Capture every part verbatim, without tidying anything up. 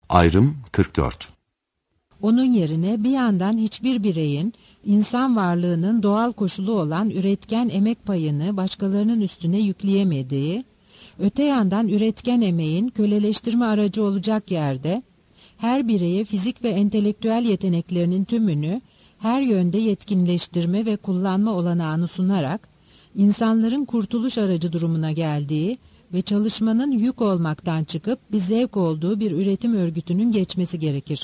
Ayrım kırk dört. Onun yerine bir yandan hiçbir bireyin insan varlığının doğal koşulu olan üretken emek payını başkalarının üstüne yükleyemediği, öte yandan üretken emeğin köleleştirme aracı olacak yerde, her bireye fizik ve entelektüel yeteneklerinin tümünü her yönde yetkinleştirme ve kullanma olanağını sunarak, insanların kurtuluş aracı durumuna geldiği ve çalışmanın yük olmaktan çıkıp bir zevk olduğu bir üretim örgütünün geçmesi gerekir.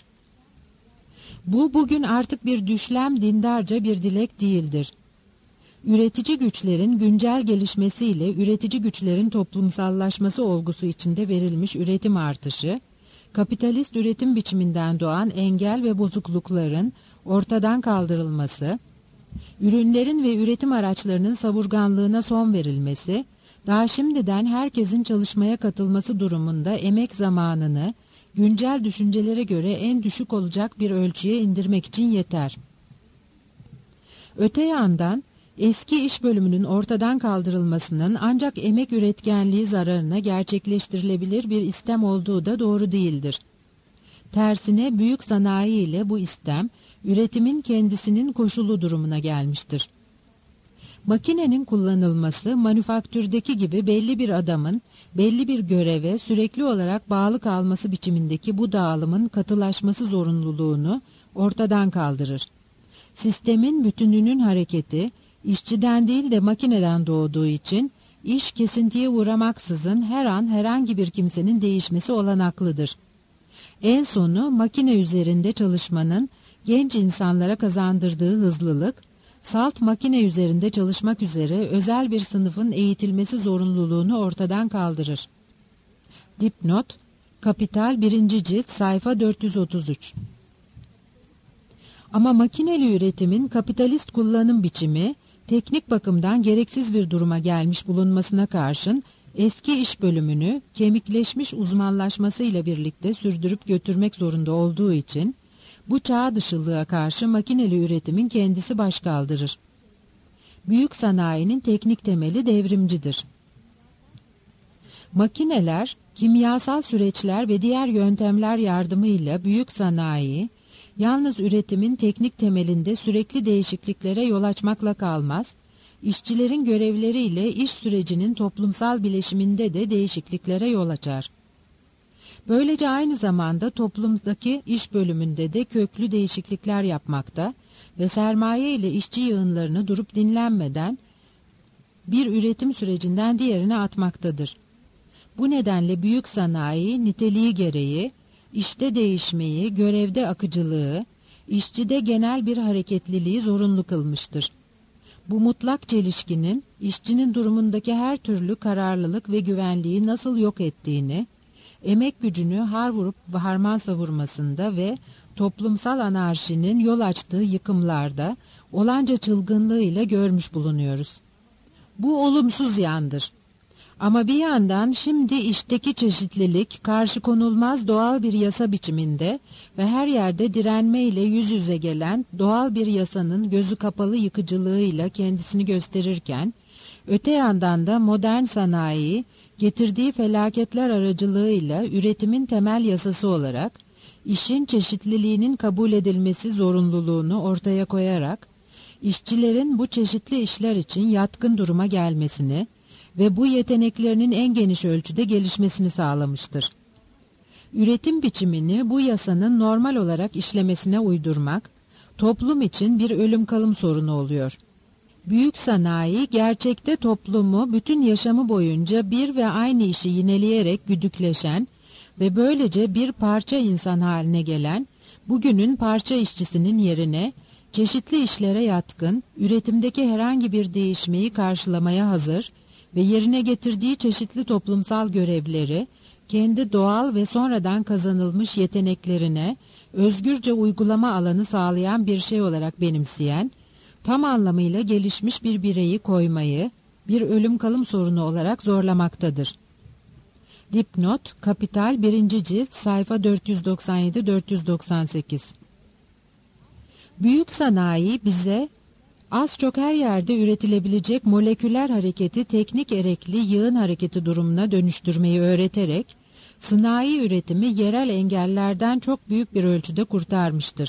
Bu bugün artık bir düşlem dindarca bir dilek değildir. Üretici güçlerin güncel gelişmesiyle üretici güçlerin toplumsallaşması olgusu içinde verilmiş üretim artışı, kapitalist üretim biçiminden doğan engel ve bozuklukların ortadan kaldırılması, ürünlerin ve üretim araçlarının savurganlığına son verilmesi, daha şimdiden herkesin çalışmaya katılması durumunda emek zamanını güncel düşüncelere göre en düşük olacak bir ölçüye indirmek için yeter. Öte yandan eski iş bölümünün ortadan kaldırılmasının ancak emek üretkenliği zararına gerçekleştirilebilir bir istem olduğu da doğru değildir. Tersine büyük sanayi ile bu istem üretimin kendisinin koşulu durumuna gelmiştir. Makinenin kullanılması manüfaktürdeki gibi belli bir adamın belli bir göreve sürekli olarak bağlı kalması biçimindeki bu dağılımın katılaşması zorunluluğunu ortadan kaldırır. Sistemin bütününün hareketi işçiden değil de makineden doğduğu için iş kesintiye uğramaksızın her an herhangi bir kimsenin değişmesi olanaklıdır. En sonu makine üzerinde çalışmanın genç insanlara kazandırdığı hızlılık, salt makine üzerinde çalışmak üzere özel bir sınıfın eğitilmesi zorunluluğunu ortadan kaldırır. Dipnot, Kapital birinci cilt sayfa dört yüz otuz üç. Ama makineli üretimin kapitalist kullanım biçimi, teknik bakımdan gereksiz bir duruma gelmiş bulunmasına karşın, eski iş bölümünü kemikleşmiş uzmanlaşmasıyla birlikte sürdürüp götürmek zorunda olduğu için, bu çağ dışılığa karşı makineli üretimin kendisi baş kaldırır. Büyük sanayinin teknik temeli devrimcidir. Makineler, kimyasal süreçler ve diğer yöntemler yardımıyla büyük sanayi, yalnız üretimin teknik temelinde sürekli değişikliklere yol açmakla kalmaz, işçilerin görevleriyle iş sürecinin toplumsal bileşiminde de değişikliklere yol açar. Böylece aynı zamanda toplumdaki iş bölümünde de köklü değişiklikler yapmakta ve sermaye ile işçi yığınlarını durup dinlenmeden bir üretim sürecinden diğerine atmaktadır. Bu nedenle büyük sanayi niteliği gereği işte değişmeyi, görevde akıcılığı, işçide genel bir hareketliliği zorunlu kılmıştır. Bu mutlak çelişkinin işçinin durumundaki her türlü kararlılık ve güvenliği nasıl yok ettiğini, emek gücünü har vurup harman savurmasında ve toplumsal anarşinin yol açtığı yıkımlarda olanca çılgınlığıyla görmüş bulunuyoruz. Bu olumsuz yandır. Ama bir yandan şimdi işteki çeşitlilik karşı konulmaz doğal bir yasa biçiminde ve her yerde direnmeyle yüz yüze gelen doğal bir yasanın gözü kapalı yıkıcılığıyla kendisini gösterirken, öte yandan da modern sanayi, getirdiği felaketler aracılığıyla üretimin temel yasası olarak, işin çeşitliliğinin kabul edilmesi zorunluluğunu ortaya koyarak, işçilerin bu çeşitli işler için yatkın duruma gelmesini ve bu yeteneklerinin en geniş ölçüde gelişmesini sağlamıştır. Üretim biçimini bu yasanın normal olarak işlemesine uydurmak, toplum için bir ölüm kalım sorunu oluyor. Büyük sanayi gerçekte toplumu bütün yaşamı boyunca bir ve aynı işi yineleyerek güdükleşen ve böylece bir parça insan haline gelen, bugünün parça işçisinin yerine çeşitli işlere yatkın, üretimdeki herhangi bir değişmeyi karşılamaya hazır ve yerine getirdiği çeşitli toplumsal görevleri, kendi doğal ve sonradan kazanılmış yeteneklerine özgürce uygulama alanı sağlayan bir şey olarak benimseyen, tam anlamıyla gelişmiş bir bireyi koymayı bir ölüm kalım sorunu olarak zorlamaktadır. Dipnot, Kapital birinci cilt sayfa dört yüz doksan yedi dört yüz doksan sekiz. Büyük sanayi bize az çok her yerde üretilebilecek moleküler hareketi teknik erekli yığın hareketi durumuna dönüştürmeyi öğreterek, Sanayi üretimi yerel engellerden çok büyük bir ölçüde kurtarmıştır.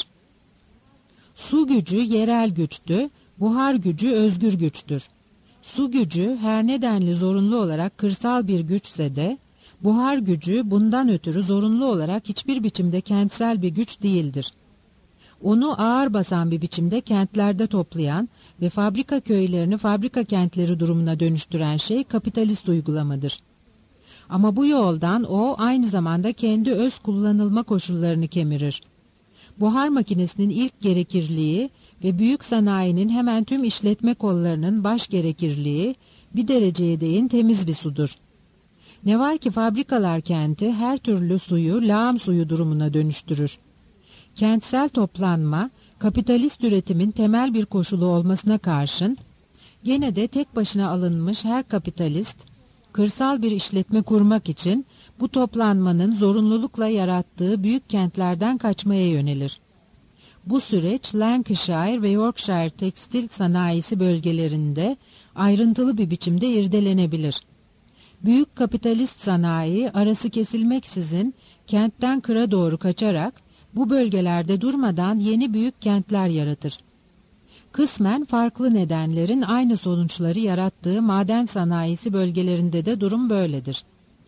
Su gücü yerel güçtü, buhar gücü özgür güçtür. Su gücü her nedenle zorunlu olarak kırsal bir güçse de, buhar gücü bundan ötürü zorunlu olarak hiçbir biçimde kentsel bir güç değildir. Onu ağır basan bir biçimde kentlerde toplayan ve fabrika köylerini fabrika kentleri durumuna dönüştüren şey kapitalist uygulamadır. Ama bu yoldan o aynı zamanda kendi öz kullanılma koşullarını kemirir. Buhar makinesinin ilk gerekirliği ve büyük sanayinin hemen tüm işletme kollarının baş gerekirliği bir dereceye değin temiz bir sudur. Ne var ki fabrikalar kenti her türlü suyu lağım suyu durumuna dönüştürür. Kentsel toplanma, kapitalist üretimin temel bir koşulu olmasına karşın, gene de tek başına alınmış her kapitalist, kırsal bir işletme kurmak için bu toplanmanın zorunlulukla yarattığı büyük kentlerden kaçmaya yönelir. Bu süreç Lancashire ve Yorkshire tekstil sanayisi bölgelerinde ayrıntılı bir biçimde irdelenebilir. Büyük kapitalist sanayi arası kesilmeksizin kentten kıra doğru kaçarak bu bölgelerde durmadan yeni büyük kentler yaratır. Kısmen farklı nedenlerin aynı sonuçları yarattığı maden sanayisi bölgelerinde de durum böyledir.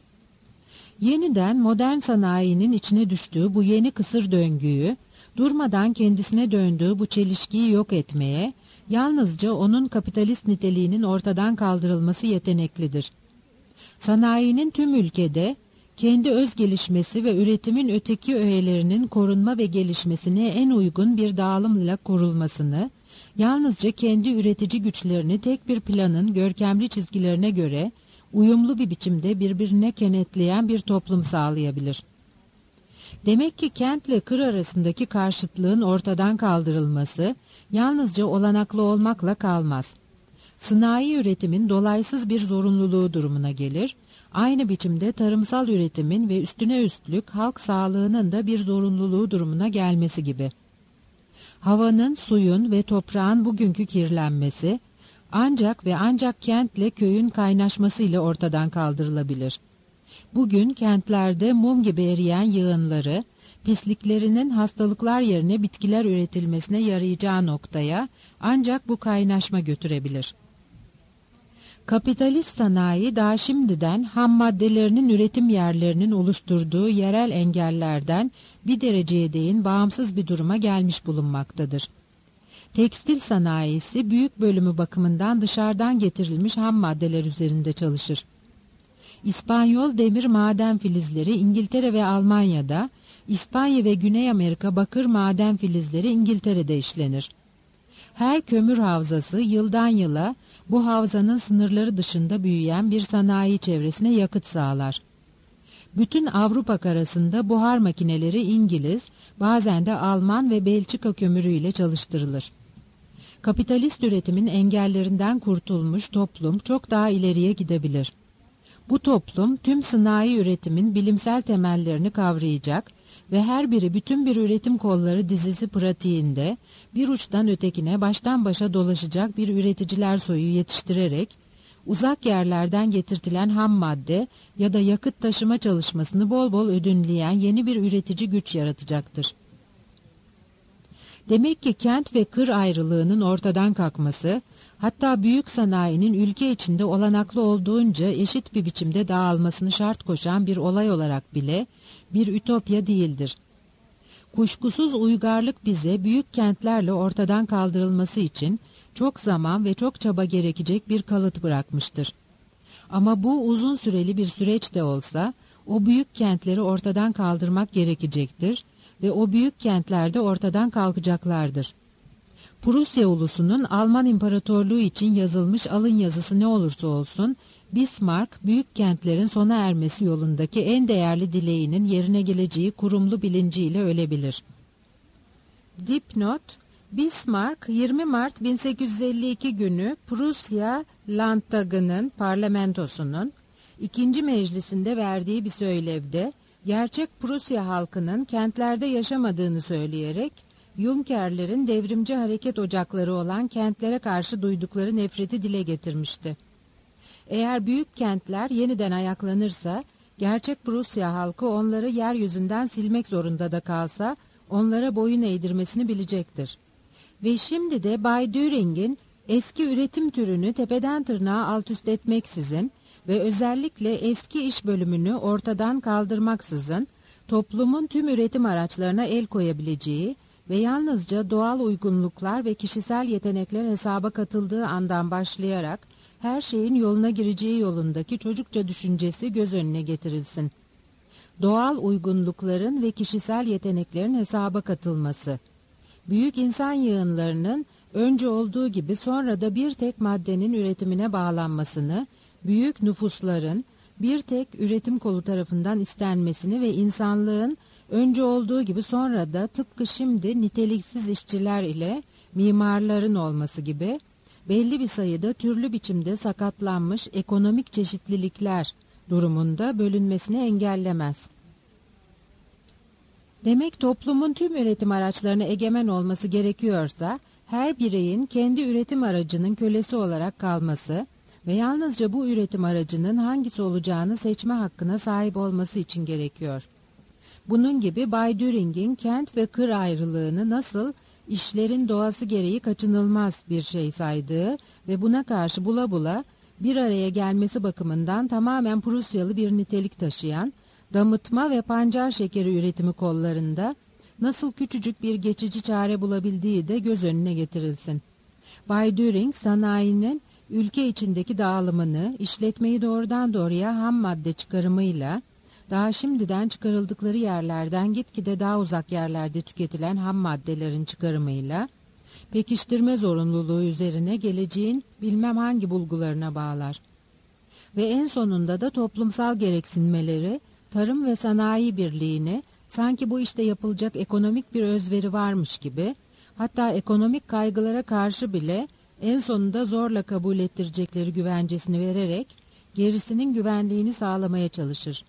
Yeniden modern sanayinin içine düştüğü bu yeni kısır döngüyü, durmadan kendisine döndüğü bu çelişkiyi yok etmeye, yalnızca onun kapitalist niteliğinin ortadan kaldırılması yeteneklidir. Sanayinin tüm ülkede, kendi öz gelişmesi ve üretimin öteki öğelerinin korunma ve gelişmesine en uygun bir dağılımla kurulmasını, yalnızca kendi üretici güçlerini tek bir planın görkemli çizgilerine göre uyumlu bir biçimde birbirine kenetleyen bir toplum sağlayabilir. Demek ki kentle kır arasındaki karşıtlığın ortadan kaldırılması yalnızca olanaklı olmakla kalmaz. Sanayi üretimin dolaysız bir zorunluluğu durumuna gelir, aynı biçimde tarımsal üretimin ve üstüne üstlük halk sağlığının da bir zorunluluğu durumuna gelmesi gibi. Havanın, suyun ve toprağın bugünkü kirlenmesi, ancak ve ancak kentle köyün kaynaşmasıyla ortadan kaldırılabilir. Bugün kentlerde mum gibi eriyen yığınları, pisliklerinin hastalıklar yerine bitkiler üretilmesine yarayacağı noktaya ancak bu kaynaşma götürebilir. Kapitalist sanayi daha şimdiden ham maddelerinin üretim yerlerinin oluşturduğu yerel engellerden bir dereceye değin bağımsız bir duruma gelmiş bulunmaktadır. Tekstil sanayisi büyük bölümü bakımından dışarıdan getirilmiş ham maddeler üzerinde çalışır. İspanyol demir maden filizleri İngiltere ve Almanya'da, İspanya ve Güney Amerika bakır maden filizleri İngiltere'de işlenir. Her kömür havzası yıldan yıla bu havzanın sınırları dışında büyüyen bir sanayi çevresine yakıt sağlar. Bütün Avrupa karasında buhar makineleri İngiliz, bazen de Alman ve Belçika kömürüyle çalıştırılır. Kapitalist üretimin engellerinden kurtulmuş toplum çok daha ileriye gidebilir. Bu toplum tüm sanayi üretimin bilimsel temellerini kavrayacak ve her biri bütün bir üretim kolları dizisi pratiğinde bir uçtan ötekine baştan başa dolaşacak bir üreticiler soyu yetiştirerek uzak yerlerden getirtilen ham madde ya da yakıt taşıma çalışmasını bol bol ödünleyen yeni bir üretici güç yaratacaktır. Demek ki kent ve kır ayrılığının ortadan kalkması, hatta büyük sanayinin ülke içinde olanaklı olduğunca eşit bir biçimde dağılmasını şart koşan bir olay olarak bile bir ütopya değildir. Kuşkusuz uygarlık bize büyük kentlerle ortadan kaldırılması için çok zaman ve çok çaba gerekecek bir kalıt bırakmıştır. Ama bu uzun süreli bir süreç de olsa o büyük kentleri ortadan kaldırmak gerekecektir ve o büyük kentlerde ortadan kalkacaklardır. Prusya ulusunun Alman İmparatorluğu için yazılmış alın yazısı ne olursa olsun, Bismarck, büyük kentlerin sona ermesi yolundaki en değerli dileğinin yerine geleceği kurumlu bilinciyle ölebilir. Dipnot: Bismarck, yirmi Mart bin sekiz yüz elli iki günü Prusya Landtagı'nın parlamentosunun ikinci meclisinde verdiği bir söylevde, gerçek Prusya halkının kentlerde yaşamadığını söyleyerek, Junkerlerin devrimci hareket ocakları olan kentlere karşı duydukları nefreti dile getirmişti. Eğer büyük kentler yeniden ayaklanırsa, Gerçek Prusya halkı onları yeryüzünden silmek zorunda da kalsa, onlara boyun eğdirmesini bilecektir. Ve şimdi de Bay Düring'in eski üretim türünü tepeden tırnağa alt üst etmeksizin ve özellikle eski iş bölümünü ortadan kaldırmaksızın, toplumun tüm üretim araçlarına el koyabileceği ve yalnızca doğal uygunluklar ve kişisel yetenekler hesaba katıldığı andan başlayarak her şeyin yoluna gireceği yolundaki çocukça düşüncesi göz önüne getirilsin. Doğal uygunlukların ve kişisel yeteneklerin hesaba katılması. Büyük insan yığınlarının önce olduğu gibi sonra da bir tek maddenin üretimine bağlanmasını, büyük nüfusların bir tek üretim kolu tarafından istenmesini ve insanlığın önce olduğu gibi sonra da tıpkı şimdi niteliksiz işçiler ile mimarların olması gibi belli bir sayıda türlü biçimde sakatlanmış ekonomik çeşitlilikler durumunda bölünmesini engellemez. Demek toplumun tüm üretim araçlarına egemen olması gerekiyorsa, her bireyin kendi üretim aracının kölesi olarak kalması ve yalnızca bu üretim aracının hangisi olacağını seçme hakkına sahip olması için gerekiyor. Bunun gibi Bay Düring'in kent ve kır ayrılığını nasıl işlerin doğası gereği kaçınılmaz bir şey saydığı ve buna karşı bula bula bir araya gelmesi bakımından tamamen Prusyalı bir nitelik taşıyan, damıtma ve pancar şekeri üretimi kollarında nasıl küçücük bir geçici çare bulabildiği de göz önüne getirilsin. Bay Düring, sanayinin ülke içindeki dağılımını, işletmeyi doğrudan doğruya ham madde çıkarımıyla, daha şimdiden çıkarıldıkları yerlerden gitgide daha uzak yerlerde tüketilen ham maddelerin çıkarımıyla, pekiştirme zorunluluğu üzerine geleceğin bilmem hangi bulgularına bağlar. Ve en sonunda da toplumsal gereksinmeleri, tarım ve sanayi birliğini, sanki bu işte yapılacak ekonomik bir özveri varmış gibi, hatta ekonomik kaygılara karşı bile en sonunda zorla kabul ettirecekleri güvencesini vererek, gerisinin güvenliğini sağlamaya çalışır.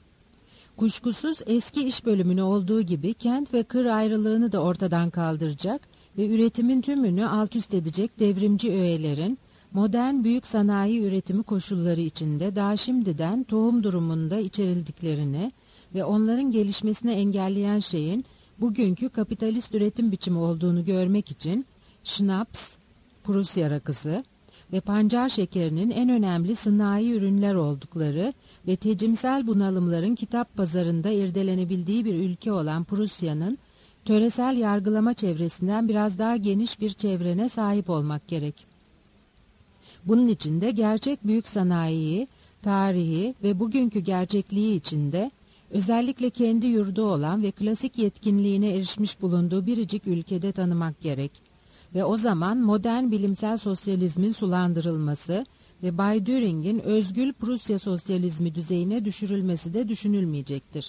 Kuşkusuz eski iş bölümünü olduğu gibi kent ve kır ayrılığını da ortadan kaldıracak ve üretimin tümünü alt üst edecek devrimci öğelerin, modern büyük sanayi üretimi koşulları içinde daha şimdiden tohum durumunda içerildiklerini ve onların gelişmesini engelleyen şeyin bugünkü kapitalist üretim biçimi olduğunu görmek için şnaps, Prusya rakısı ve pancar şekerinin en önemli sanayi ürünler oldukları ve tecimsel bunalımların kitap pazarında irdelenebildiği bir ülke olan Prusya'nın töresel yargılama çevresinden biraz daha geniş bir çevrene sahip olmak gerek. Bunun için de gerçek büyük sanayiyi, tarihi ve bugünkü gerçekliği içinde özellikle kendi yurdu olan ve klasik yetkinliğine erişmiş bulunduğu biricik ülkede tanımak gerek. Ve o zaman modern bilimsel sosyalizmin sulandırılması ve Bay Düring'in özgül Prusya sosyalizmi düzeyine düşürülmesi de düşünülmeyecektir.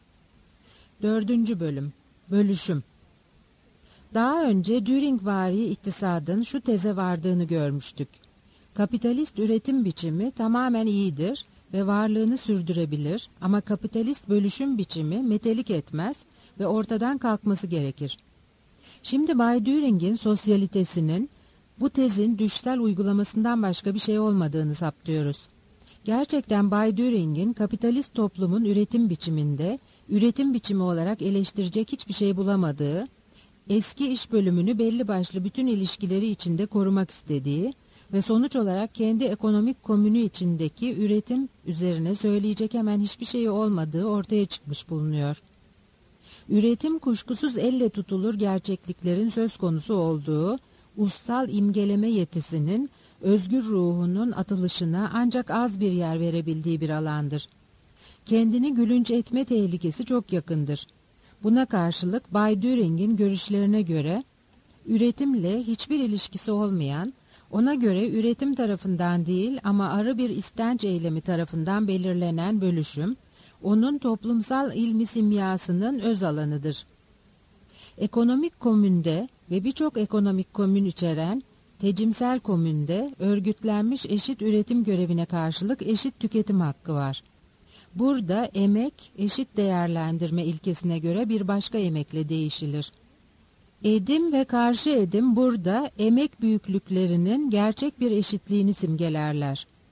Dördüncü bölüm. Bölüşüm. Daha önce Düringvari iktisadın şu teze vardığını görmüştük. Kapitalist üretim biçimi tamamen iyidir ve varlığını sürdürebilir ama kapitalist bölüşüm biçimi metelik etmez ve ortadan kalkması gerekir. Şimdi Bay Düring'in sosyalitesinin bu tezin düşsel uygulamasından başka bir şey olmadığını saptıyoruz. Gerçekten Bay Düring'in kapitalist toplumun üretim biçiminde üretim biçimi olarak eleştirecek hiçbir şey bulamadığı, eski iş bölümünü belli başlı bütün ilişkileri içinde korumak istediği ve sonuç olarak kendi ekonomik komünü içindeki üretim üzerine söyleyecek hemen hiçbir şey olmadığı ortaya çıkmış bulunuyor. Üretim kuşkusuz elle tutulur gerçekliklerin söz konusu olduğu, ussal imgeleme yetisinin, özgür ruhunun atılışına ancak az bir yer verebildiği bir alandır. Kendini gülünç etme tehlikesi çok yakındır. Buna karşılık Bay Düring'in görüşlerine göre, üretimle hiçbir ilişkisi olmayan, ona göre üretim tarafından değil ama arı bir istenç eylemi tarafından belirlenen bölüşüm, onun toplumsal ilmi simyasının öz alanıdır. Ekonomik komünde ve birçok ekonomik komün içeren tecimsel komünde örgütlenmiş eşit üretim görevine karşılık eşit tüketim hakkı var. Burada emek eşit değerlendirme ilkesine göre bir başka emekle değişilir. Edim ve karşı edim burada emek büyüklüklerinin gerçek bir eşitliğini simgelerler.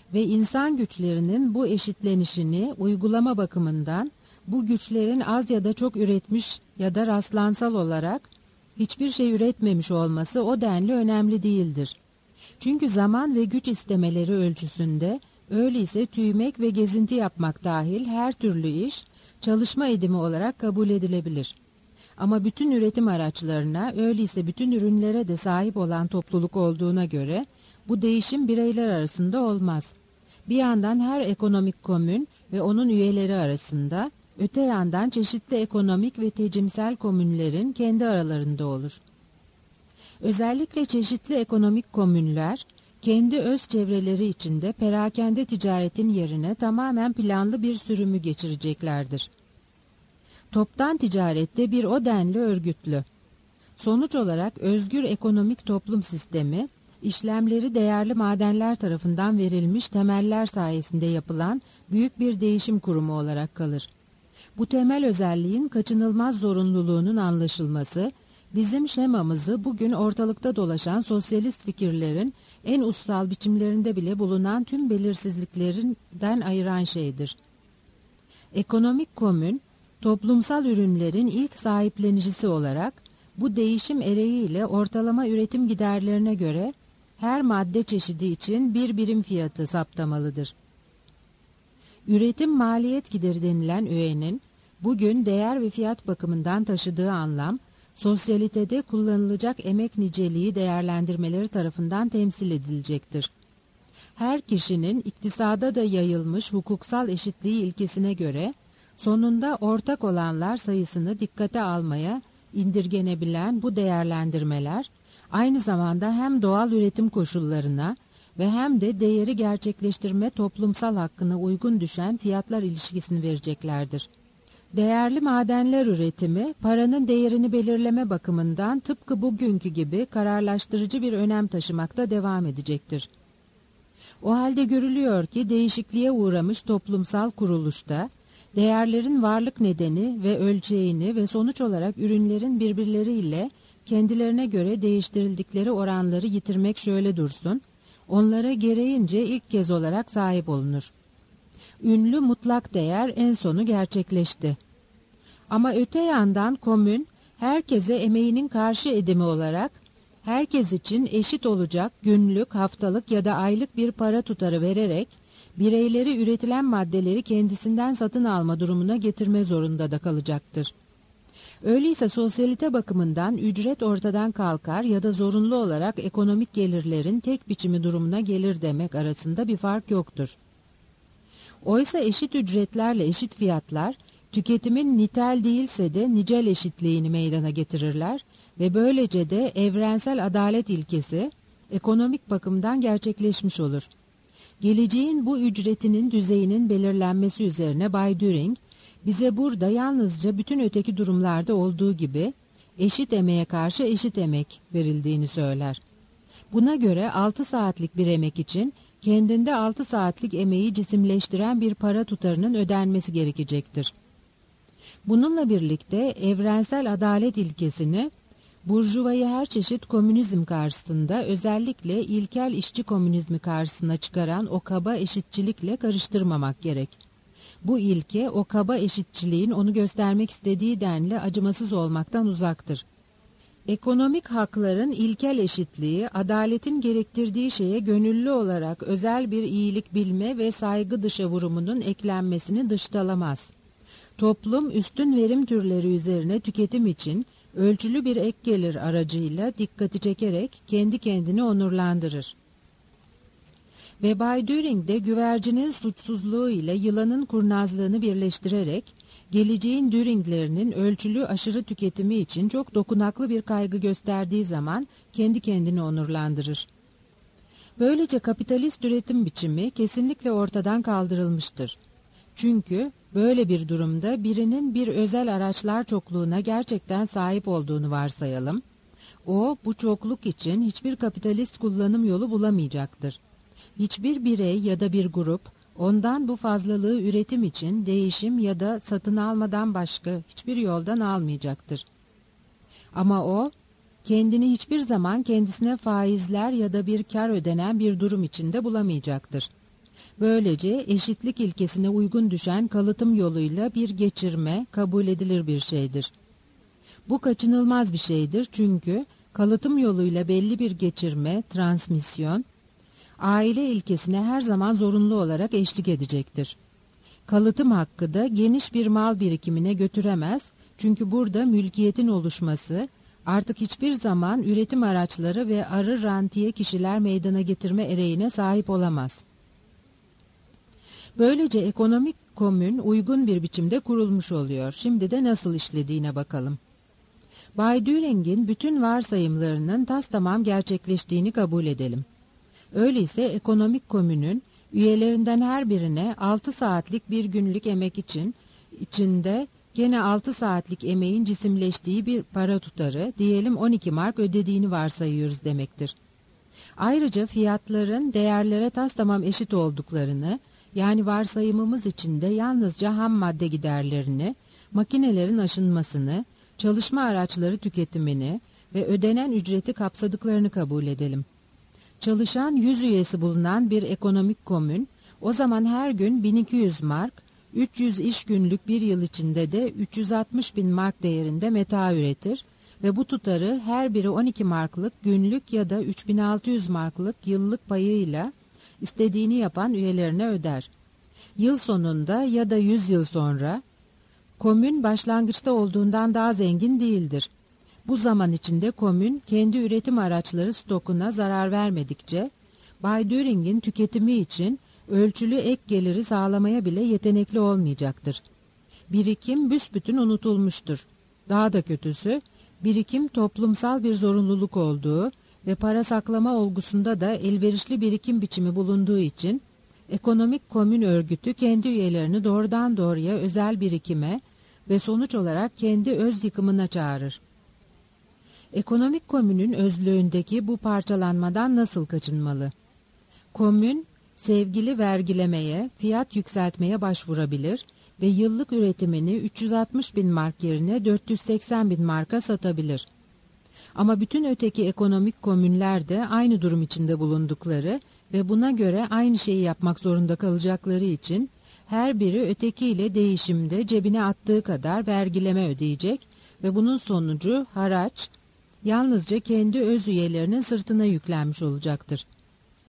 ve insan güçlerinin bu eşitlenişini uygulama bakımından bu güçlerin az ya da çok üretmiş ya da rastlansal olarak hiçbir şey üretmemiş olması o denli önemli değildir. Çünkü zaman ve güç istemeleri ölçüsünde öyleyse tüymek ve gezinti yapmak dahil her türlü iş çalışma edimi olarak kabul edilebilir. Ama bütün üretim araçlarına öyleyse bütün ürünlere de sahip olan topluluk olduğuna göre bu değişim bireyler arasında olmaz. Bir yandan her ekonomik komün ve onun üyeleri arasında, öte yandan çeşitli ekonomik ve tecimsel komünlerin kendi aralarında olur. Özellikle çeşitli ekonomik komünler, kendi öz çevreleri içinde perakende ticaretin yerine tamamen planlı bir sürümü geçireceklerdir. Toptan ticarette bir o denli örgütlü. Sonuç olarak özgür ekonomik toplum sistemi, işlemleri değerli madenler tarafından verilmiş temeller sayesinde yapılan büyük bir değişim kurumu olarak kalır. Bu temel özelliğin kaçınılmaz zorunluluğunun anlaşılması, bizim şemamızı bugün ortalıkta dolaşan sosyalist fikirlerin en ussal biçimlerinde bile bulunan tüm belirsizliklerinden ayıran şeydir. Ekonomik komün, toplumsal ürünlerin ilk sahiplenicisi olarak bu değişim ereğiyle ortalama üretim giderlerine göre her madde çeşidi için bir birim fiyatı saptamalıdır. Üretim maliyet gideri denilen öğenin bugün değer ve fiyat bakımından taşıdığı anlam, sosyalitede kullanılacak emek niceliği değerlendirmeleri tarafından temsil edilecektir. Her kişinin iktisada da yayılmış hukuksal eşitliği ilkesine göre, sonunda ortak olanlar sayısını dikkate almaya indirgenebilen bu değerlendirmeler, aynı zamanda hem doğal üretim koşullarına ve hem de değeri gerçekleştirme toplumsal hakkına uygun düşen fiyatlar ilişkisini vereceklerdir. Değerli madenler üretimi, paranın değerini belirleme bakımından tıpkı bugünkü gibi kararlaştırıcı bir önem taşımakta devam edecektir. O halde görülüyor ki değişikliğe uğramış toplumsal kuruluşta, değerlerin varlık nedeni ve ölçeğini ve sonuç olarak ürünlerin birbirleriyle kendilerine göre değiştirildikleri oranları yitirmek şöyle dursun, onlara gereğince ilk kez olarak sahip olunur. Ünlü mutlak değer en sonu gerçekleşti. Ama öte yandan komün, herkese emeğinin karşı edimi olarak, herkes için eşit olacak günlük, haftalık ya da aylık bir para tutarı vererek, bireyleri üretilen maddeleri kendisinden satın alma durumuna getirme zorunda da kalacaktır. Öyleyse sosyalite bakımından ücret ortadan kalkar ya da zorunlu olarak ekonomik gelirlerin tek biçimi durumuna gelir demek arasında bir fark yoktur. Oysa eşit ücretlerle eşit fiyatlar, tüketimin nitel değilse de nicel eşitliğini meydana getirirler ve böylece de evrensel adalet ilkesi ekonomik bakımdan gerçekleşmiş olur. Geleceğin bu ücretinin düzeyinin belirlenmesi üzerine Bay Düring, bize burada yalnızca bütün öteki durumlarda olduğu gibi eşit emeğe karşı eşit emek verildiğini söyler. Buna göre altı saatlik bir emek için kendinde altı saatlik emeği cisimleştiren bir para tutarının ödenmesi gerekecektir. Bununla birlikte evrensel adalet ilkesini burjuvayı her çeşit komünizm karşısında özellikle ilkel işçi komünizmi karşısına çıkaran o kaba eşitçilikle karıştırmamak gerek. Bu ilke o kaba eşitçiliğin onu göstermek istediği denli acımasız olmaktan uzaktır. Ekonomik hakların ilkel eşitliği, adaletin gerektirdiği şeye gönüllü olarak özel bir iyilik bilme ve saygı dışa vurumunun eklenmesini dıştalamaz. Toplum üstün verim türleri üzerine tüketim için ölçülü bir ek gelir aracıyla dikkati çekerek kendi kendini onurlandırır. Ve Bay Düring de güvercinin suçsuzluğu ile yılanın kurnazlığını birleştirerek geleceğin Düringlerinin ölçülü aşırı tüketimi için çok dokunaklı bir kaygı gösterdiği zaman kendi kendini onurlandırır. Böylece kapitalist üretim biçimi kesinlikle ortadan kaldırılmıştır. Çünkü böyle bir durumda birinin bir özel araçlar çokluğuna gerçekten sahip olduğunu varsayalım. O bu çokluk için hiçbir kapitalist kullanım yolu bulamayacaktır. Hiçbir birey ya da bir grup ondan bu fazlalığı üretim için değişim ya da satın almadan başka hiçbir yoldan almayacaktır. Ama o kendini hiçbir zaman kendisine faizler ya da bir kar ödenen bir durum içinde bulamayacaktır. Böylece eşitlik ilkesine uygun düşen kalıtım yoluyla bir geçirme kabul edilir bir şeydir. Bu kaçınılmaz bir şeydir çünkü kalıtım yoluyla belli bir geçirme, transmisyon, aile ilkesine her zaman zorunlu olarak eşlik edecektir. Kalıtım hakkı da geniş bir mal birikimine götüremez çünkü burada mülkiyetin oluşması artık hiçbir zaman üretim araçları ve arı rantiye kişiler meydana getirme ereğine sahip olamaz. Böylece ekonomik komün uygun bir biçimde kurulmuş oluyor. Şimdi de nasıl işlediğine bakalım. Bay Düring'in bütün varsayımlarının tastamam gerçekleştiğini kabul edelim. Öyleyse ekonomik komünün üyelerinden her birine altı saatlik bir günlük emek için içinde gene altı saatlik emeğin cisimleştiği bir para tutarı, diyelim on iki mark ödediğini varsayıyoruz demektir. Ayrıca fiyatların değerlere tastamam eşit olduklarını, yani varsayımımız içinde yalnızca ham madde giderlerini, makinelerin aşınmasını, çalışma araçları tüketimini ve ödenen ücreti kapsadıklarını kabul edelim. Çalışan yüz üyesi bulunan bir ekonomik komün, o zaman her gün bin iki yüz mark, üç yüz iş günlük bir yıl içinde de üç yüz altmış bin mark değerinde meta üretir ve bu tutarı her biri on iki marklık günlük ya da üç bin altı yüz marklık yıllık payıyla istediğini yapan üyelerine öder. Yıl sonunda ya da yüz yıl sonra, komün başlangıçta olduğundan daha zengin değildir. Bu zaman içinde komün kendi üretim araçları stokuna zarar vermedikçe, Bay Düring'in tüketimi için ölçülü ek geliri sağlamaya bile yetenekli olmayacaktır. Birikim büsbütün unutulmuştur. Daha da kötüsü, birikim toplumsal bir zorunluluk olduğu ve para saklama olgusunda da elverişli birikim biçimi bulunduğu için, ekonomik komün örgütü kendi üyelerini doğrudan doğruya özel birikime ve sonuç olarak kendi öz yıkımına çağırır. Ekonomik komünün özlüğündeki bu parçalanmadan nasıl kaçınmalı? Komün, sevgili vergilemeye, fiyat yükseltmeye başvurabilir ve yıllık üretimini üç yüz altmış bin mark yerine dört yüz seksen bin marka satabilir. Ama bütün öteki ekonomik komünler de aynı durum içinde bulundukları ve buna göre aynı şeyi yapmak zorunda kalacakları için her biri ötekiyle değişimde cebine attığı kadar vergileme ödeyecek ve bunun sonucu haraç yalnızca kendi öz üyelerinin sırtına yüklenmiş olacaktır.